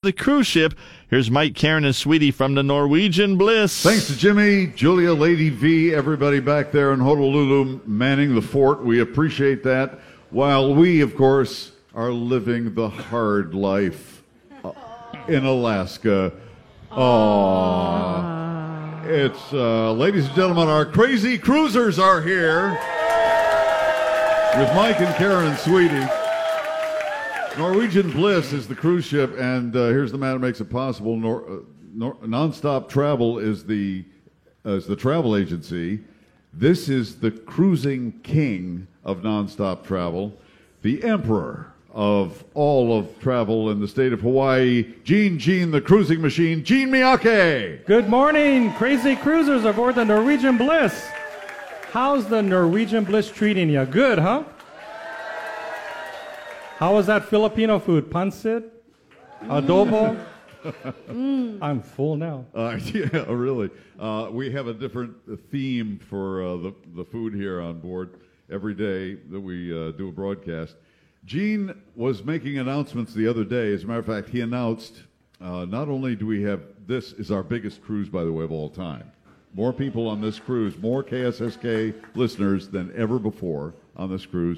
the cruise ship. Here's Mike, Karen, and Sweetie from the Norwegian Bliss. Thanks to Jimmy, Julia, Lady V, everybody back there in Honolulu manning the fort. We appreciate that. While we, of course, are living the hard life in Alaska. Aww. It's, ladies and gentlemen, our crazy cruisers are here with Mike and Karen, Sweetie. Norwegian Bliss is the cruise ship, and here's the man who makes it possible. Nonstop Travel is the travel agency. This is the cruising king of nonstop travel, the emperor of all of travel in the state of Hawaii, Gene the cruising machine, Gene Miyake. Good morning, crazy cruisers aboard the Norwegian Bliss. How's the Norwegian Bliss treating you? Good, huh? How was that Filipino food? Pancit? Adobo? I'm full now. Yeah, really. We have a different theme for the food here on board every day that we do a broadcast. Gene was making announcements the other day. As a matter of fact, he announced not only do we have, this is our biggest cruise, by the way, of all time. More people on this cruise, more KSSK listeners than ever before on this cruise.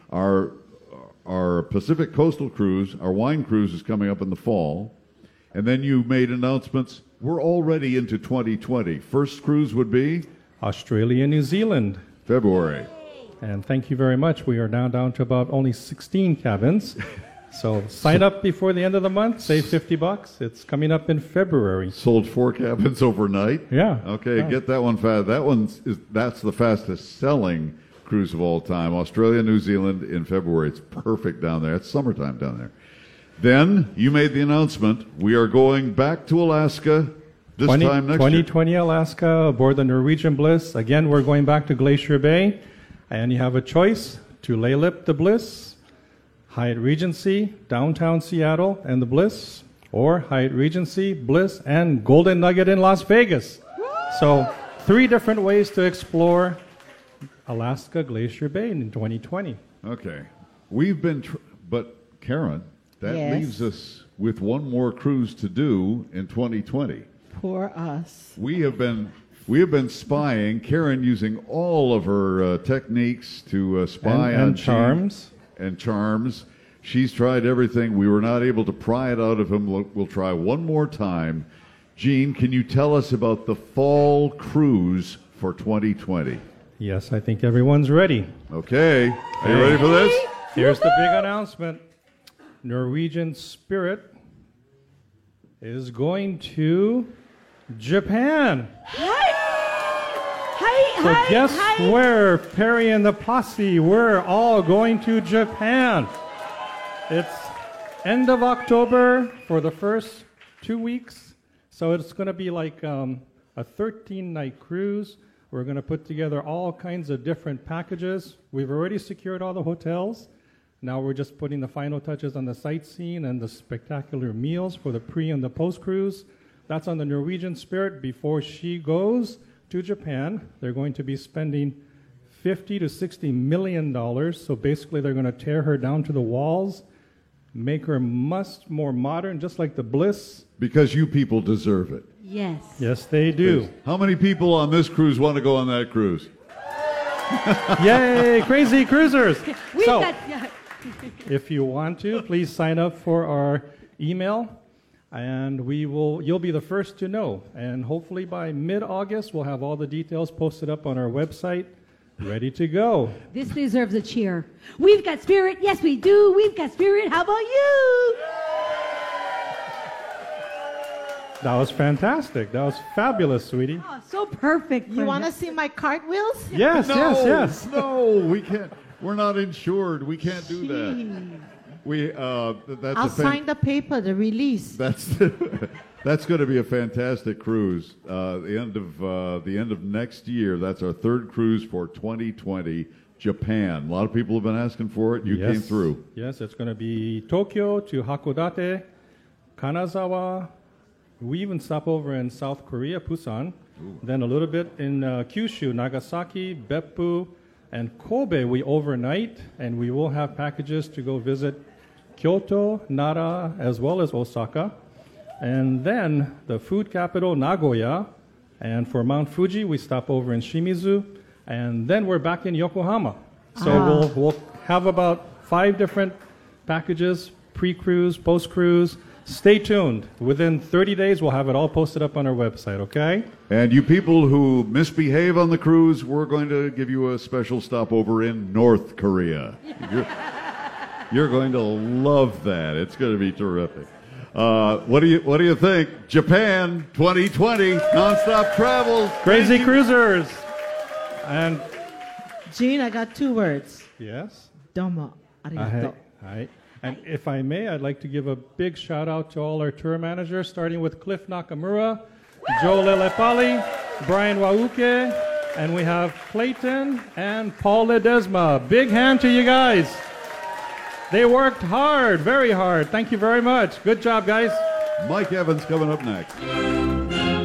Our Pacific Coastal Cruise, our wine cruise, is coming up in the fall. And then you made announcements. We're already into 2020. First cruise would be? Australia, New Zealand. February. And thank you very much. We are now down to about only 16 cabins. So sign up before the end of the month. Save $50. It's coming up in February. Sold 4 cabins overnight? Yeah. Okay, yeah. Get that one fast. That's the fastest selling cruise of all time. Australia, New Zealand in February. It's perfect down there. It's summertime down there. Then you made the announcement. We are going back to Alaska this time next 2020 year. Alaska aboard the Norwegian Bliss. Again, we're going back to Glacier Bay. And you have a choice to Laylip the Bliss, Hyatt Regency, downtown Seattle and the Bliss, or Hyatt Regency, Bliss, and Golden Nugget in Las Vegas. So 3 different ways to explore Alaska Glacier Bay in 2020. Okay. We've been, but Karen, that leaves us with one more cruise to do in 2020. Poor us. We have been spying, Karen using all of her techniques to spy on and charms. And charms. She's tried everything. We were not able to pry it out of him. We'll try one more time. Gene, can you tell us about the fall cruise for 2020? Yes, I think everyone's ready. Okay. Are you ready for this? Here's the big announcement. Norwegian Spirit is going to Japan. So guess where, Perry and the posse, we're all going to Japan. It's end of October for the first 2 weeks. So it's going to be like a 13-night cruise. We're going to put together all kinds of different packages. We've already secured all the hotels. Now we're just putting the final touches on the sightseeing and the spectacular meals for the pre- and the post-cruise. That's on the Norwegian Spirit. Before she goes to Japan, they're going to be spending $50 to $60 million. So basically they're going to tear her down to the walls, make her much more modern, just like the Bliss. Because you people deserve it. Yes. Yes, they do. How many people on this cruise want to go on that cruise? Yay, crazy cruisers. So, if you want to, please sign up for our email, and you'll be the first to know. And hopefully by mid-August, we'll have all the details posted up on our website, ready to go. This deserves a cheer. We've got spirit. Yes, we do. We've got spirit. How about you? That was fantastic. That was fabulous, sweetie. Oh, so perfect. You want to see my cartwheels? Yes, yes. No, we can't. We're not insured. We can't do that. I'll sign the paper, the release. That's going to be a fantastic cruise. The end of next year. That's our 3rd cruise for 2020. Japan. A lot of people have been asking for it. You came through. Yes, it's going to be Tokyo to Hakodate, Kanazawa. We even stop over in South Korea, Busan. Ooh. Then a little bit in Kyushu, Nagasaki, Beppu, and Kobe. We overnight, and we will have packages to go visit Kyoto, Nara, as well as Osaka. And then the food capital, Nagoya. And for Mount Fuji, we stop over in Shimizu. And then we're back in Yokohama. So we'll have about 5 different packages, pre-cruise, post-cruise. Stay tuned. Within 30 days, we'll have it all posted up on our website, okay? And you people who misbehave on the cruise, we're going to give you a special stopover in North Korea. You're going to love that. It's going to be terrific. What do you think? Japan 2020 nonstop travel. Crazy cruisers. And Gene, I got 2 words. yes. Domo arigato. Hi. And if I may, I'd like to give a big shout out to all our tour managers, starting with Cliff Nakamura, Joe Lelepali, Brian Wauke, and we have Clayton and Paul Ledesma. Big hand to you guys. They worked hard, very hard. Thank you very much. Good job, guys. Mike Evans coming up next.